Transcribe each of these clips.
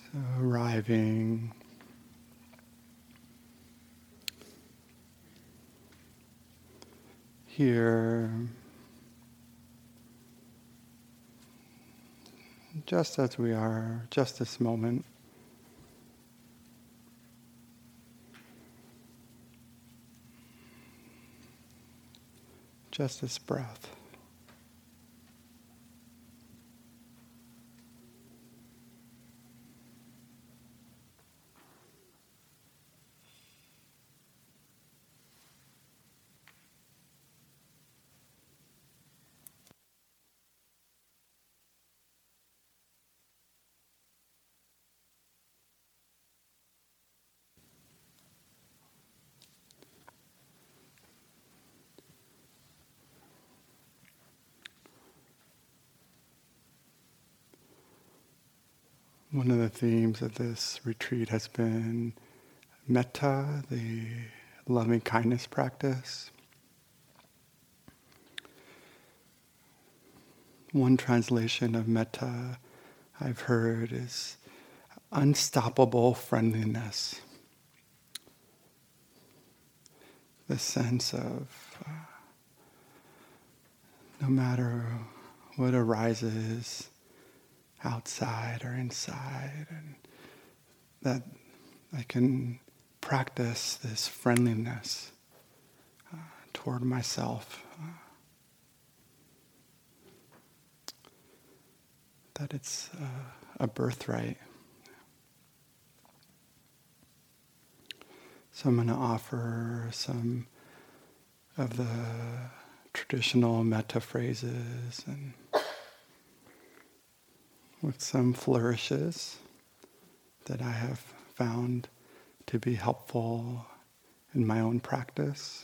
So arriving here, just as we are, just this moment. Just this breath. One of the themes of this retreat has been metta, the loving kindness practice. One translation of metta I've heard is unstoppable friendliness. The sense of no matter what arises outside or inside, and that I can practice this friendliness toward myself. That it's a birthright. So I'm going to offer some of the traditional metta phrases and with some flourishes that I have found to be helpful in my own practice.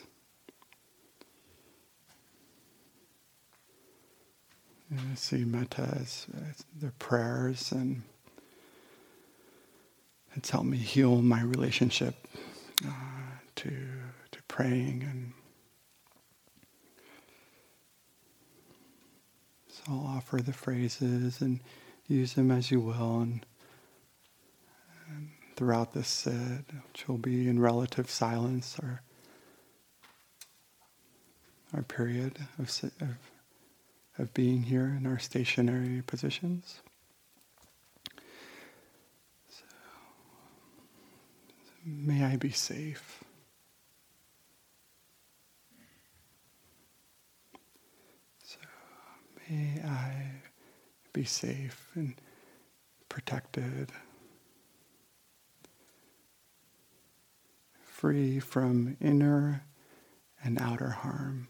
And I see metta as the prayers, and it's helped me heal my relationship to praying. And so I'll offer the phrases and use them as you will, and throughout this sit, which will be in relative silence, our period of being here in our stationary positions. So, may I be safe. So, may I be safe and protected, free from inner and outer harm.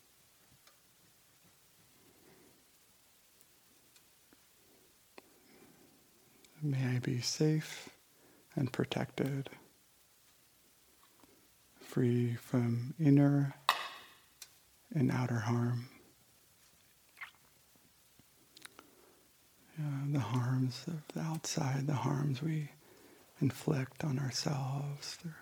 May I be safe and protected, free from inner and outer harm. The harms of the outside, the harms we inflict on ourselves through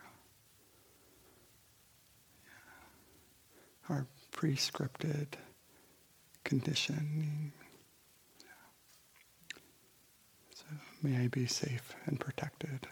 our prescripted conditioning. So may I be safe and protected.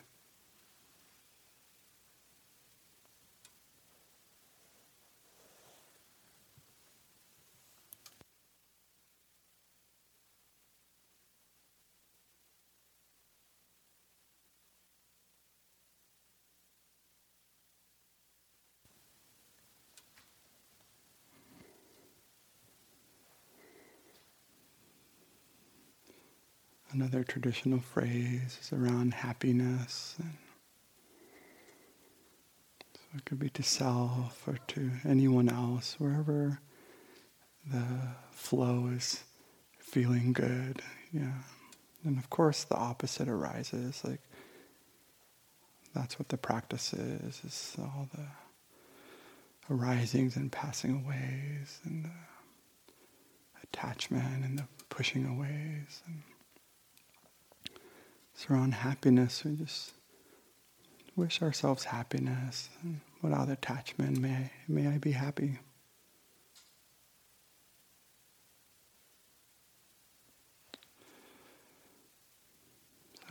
Another traditional phrase is around happiness. And so it could be to self or to anyone else, wherever the flow is feeling good. Yeah. And of course the opposite arises. Like that's what the practice is all the arisings and passing aways and the attachment and the pushing aways. And so around happiness, we just wish ourselves happiness. And without attachment, may I be happy.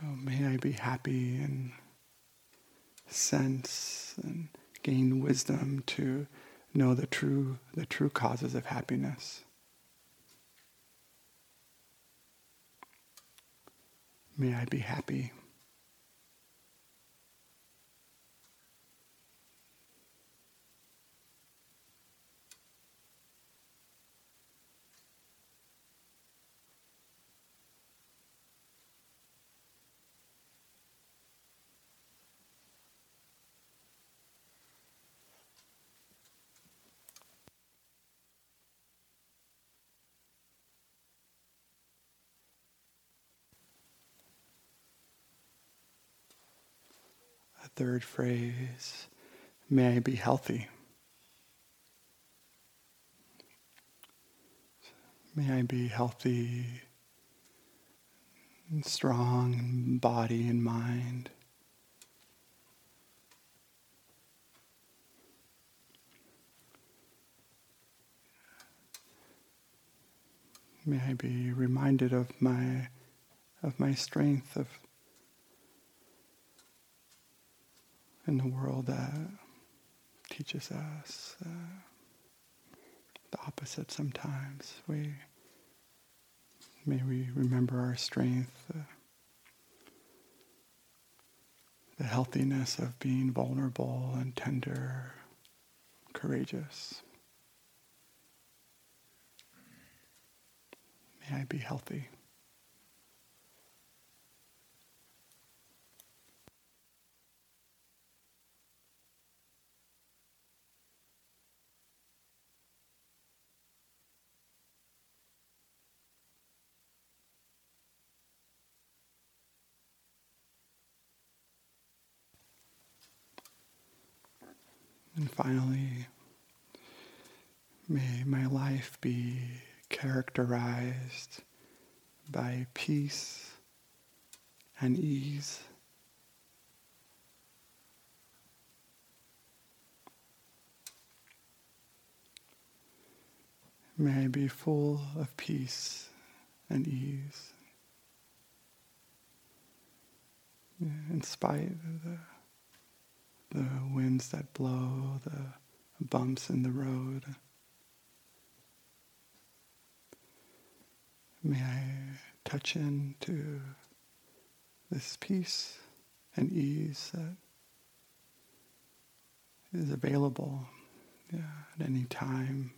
may I be happy and sense and gain wisdom to know the true causes of happiness. May I be happy. A third phrase, may I be healthy. May I be healthy and strong in body and mind. May I be reminded of my strength in the world that teaches us the opposite sometimes. May we remember our strength, the healthiness of being vulnerable and tender, courageous. May I be healthy. And finally, may my life be characterized by peace and ease. May I be full of peace and ease, in spite of the winds that blow, the bumps in the road. May I touch into this peace and ease that is available at any time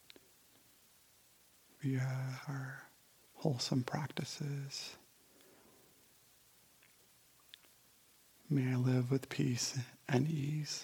via our wholesome practices. May I live with peace and ease.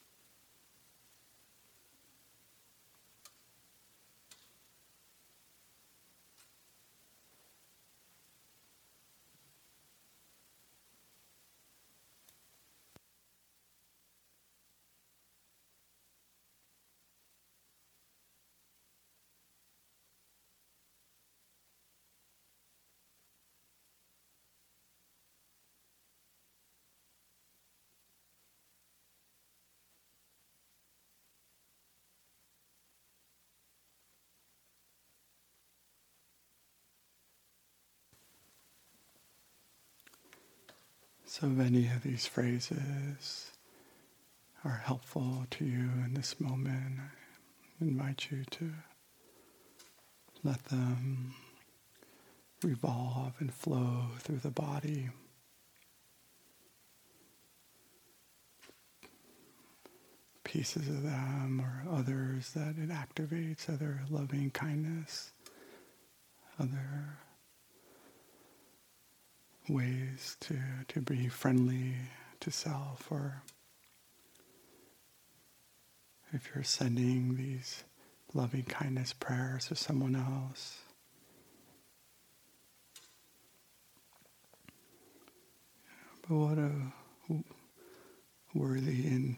So if any of these phrases are helpful to you in this moment, I invite you to let them revolve and flow through the body. Pieces of them or others that it activates, other loving kindness, other ways to be friendly to self, or if you're sending these loving kindness prayers to someone else, but what a worthy and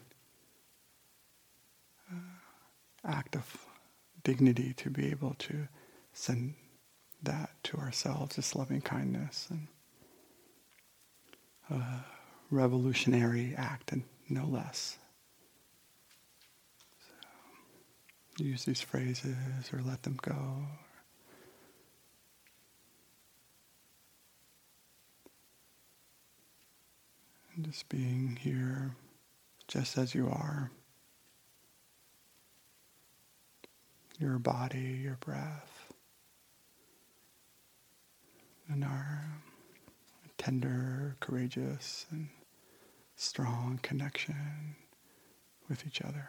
act of dignity to be able to send that to ourselves, this loving kindness, and a revolutionary act, and no less. So use these phrases or let them go. Just being here just as you are. Your body, your breath, and our tender, courageous, and strong connection with each other.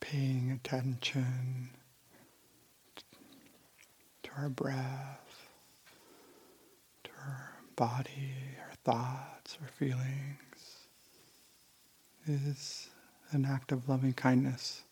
paying attention to our breath, to our body, our thoughts, our feelings, is an act of loving kindness.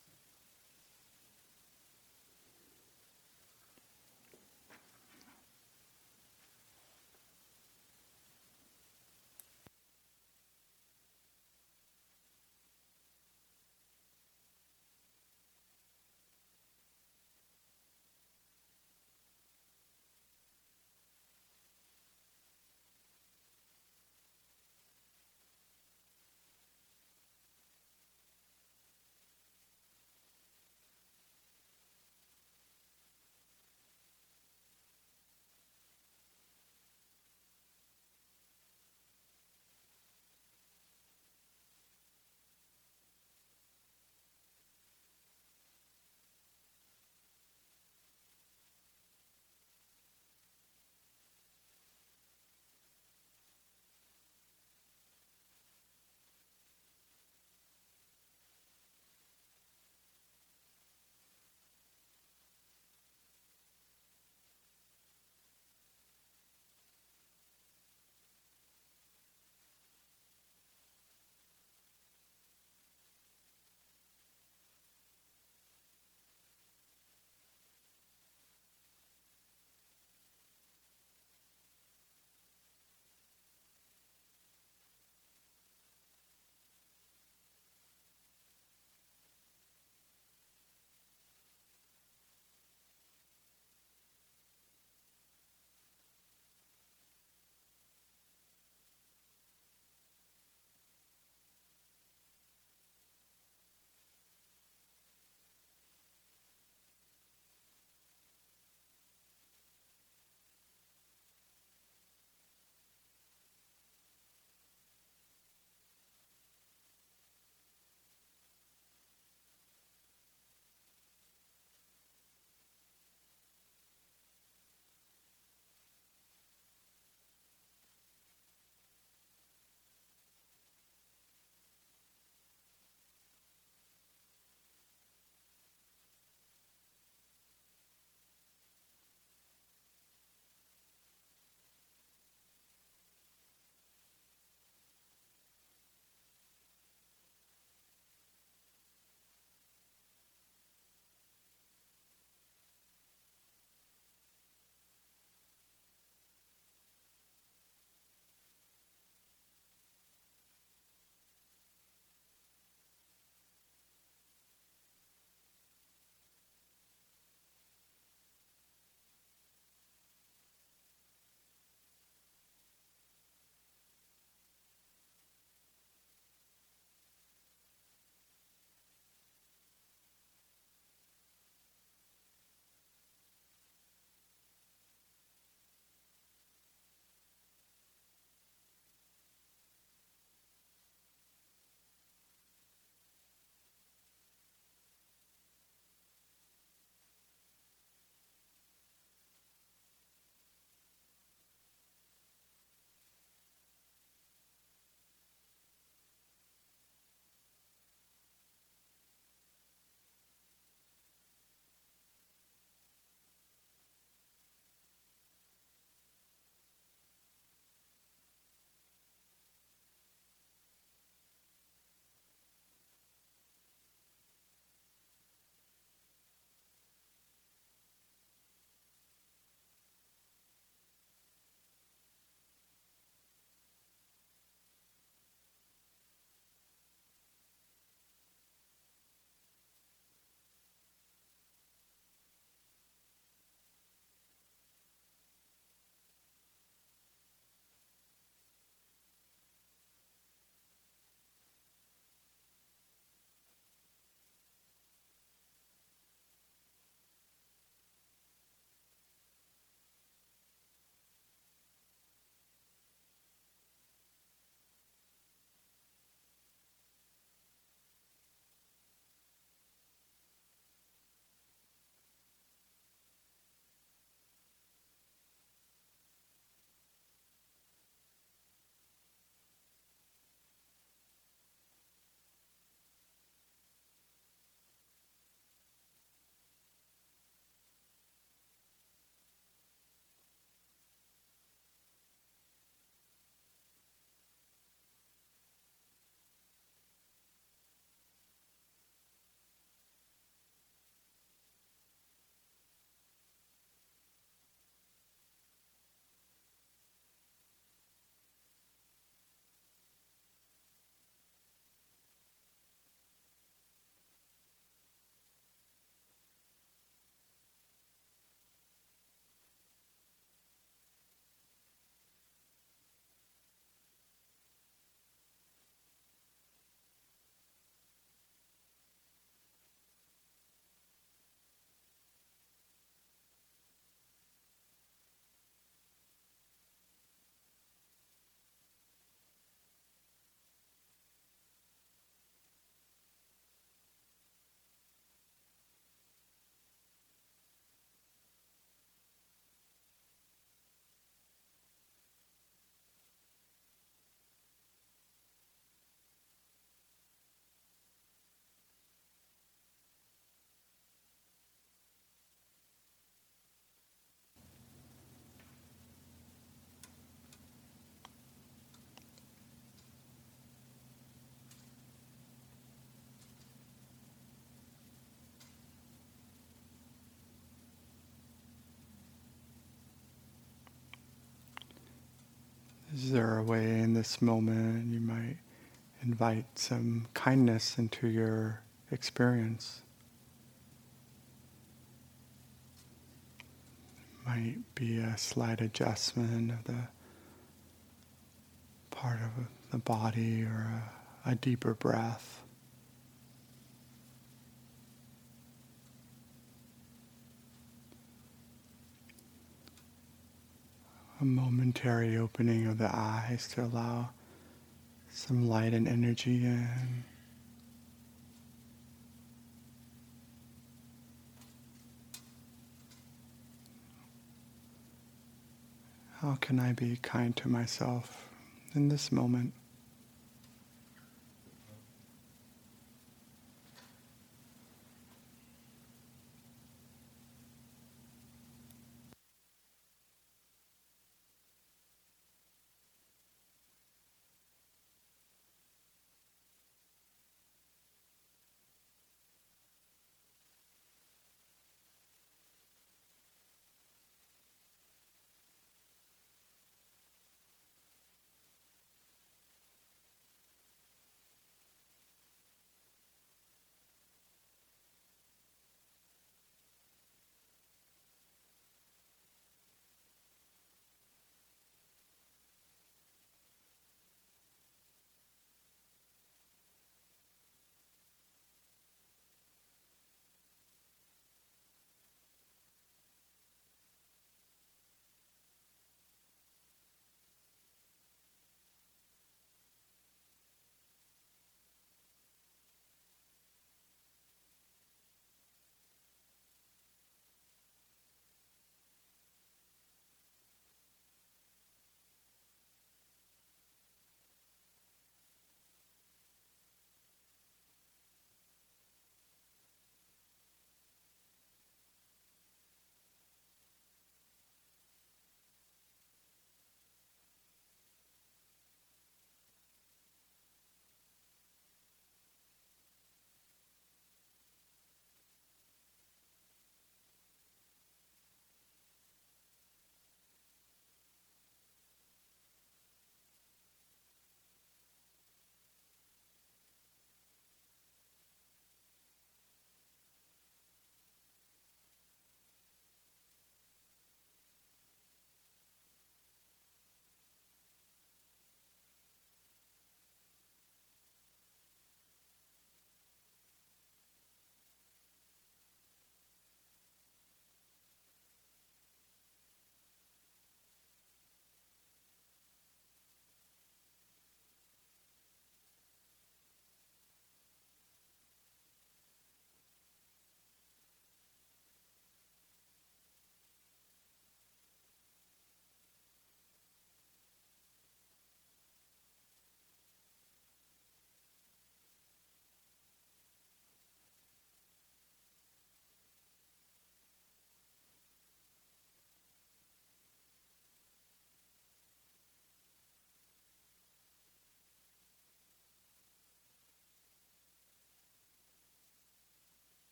Is there a way in this moment you might invite some kindness into your experience? Might be a slight adjustment of the part of the body or a deeper breath. A momentary opening of the eyes to allow some light and energy in. How can I be kind to myself in this moment?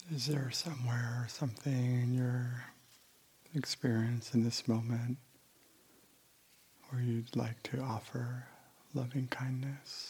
Is there somewhere or something in your experience in this moment where you'd like to offer loving kindness?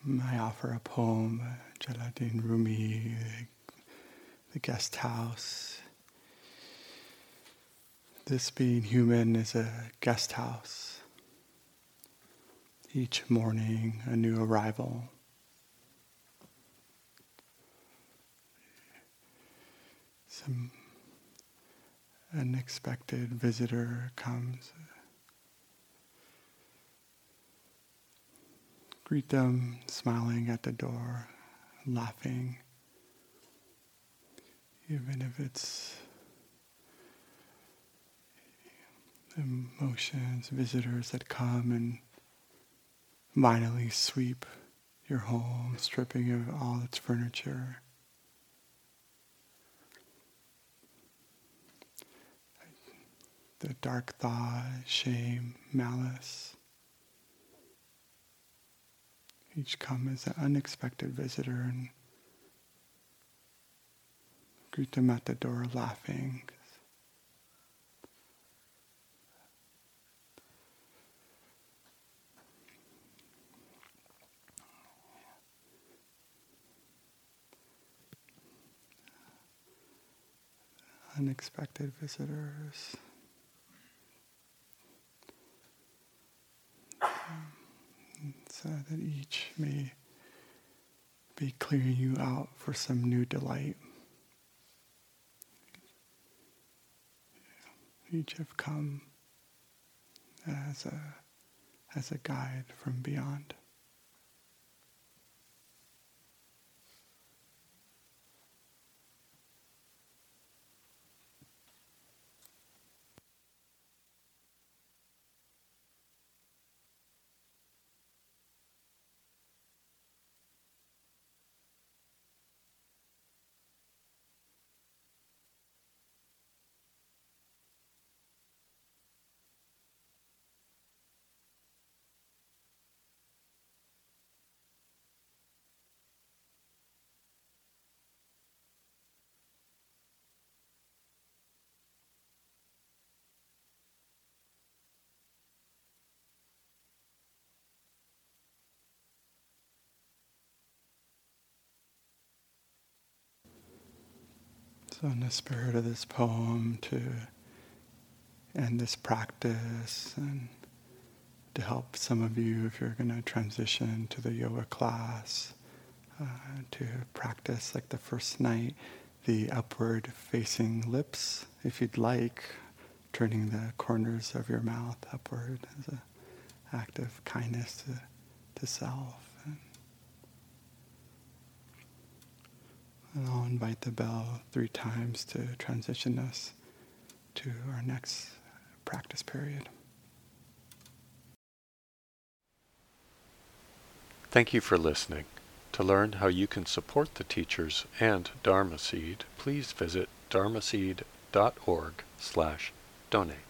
I offer a poem, Jalaluddin Rumi, The Guest House. This being human is a guest house. Each morning, a new arrival. Some unexpected visitor comes. Greet them smiling at the door, laughing, even if it's emotions, visitors that come and violently sweep your home, stripping of all its furniture. The dark thought, shame, malice. Each come as an unexpected visitor and greet them at the door laughing. Unexpected visitors. So that each may be clearing you out for some new delight. Each have come as a guide from beyond. So in the spirit of this poem, to end this practice and to help some of you, if you're going to transition to the yoga class, to practice like the first night, the upward facing lips, if you'd like, turning the corners of your mouth upward as an act of kindness to self. And I'll invite the bell 3 times to transition us to our next practice period. Thank you for listening. To learn how you can support the teachers and Dharma Seed, please visit dharmaseed.org/donate.